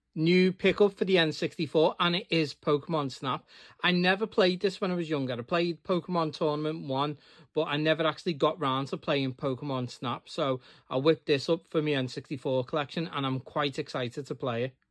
new pickup for the N64, and it is Pokemon Snap. I never played this when I was younger. I played Pokemon Tournament 1, but I never actually got round to playing Pokemon Snap. So I whipped this up for my N64 collection, and I'm quite excited to play it.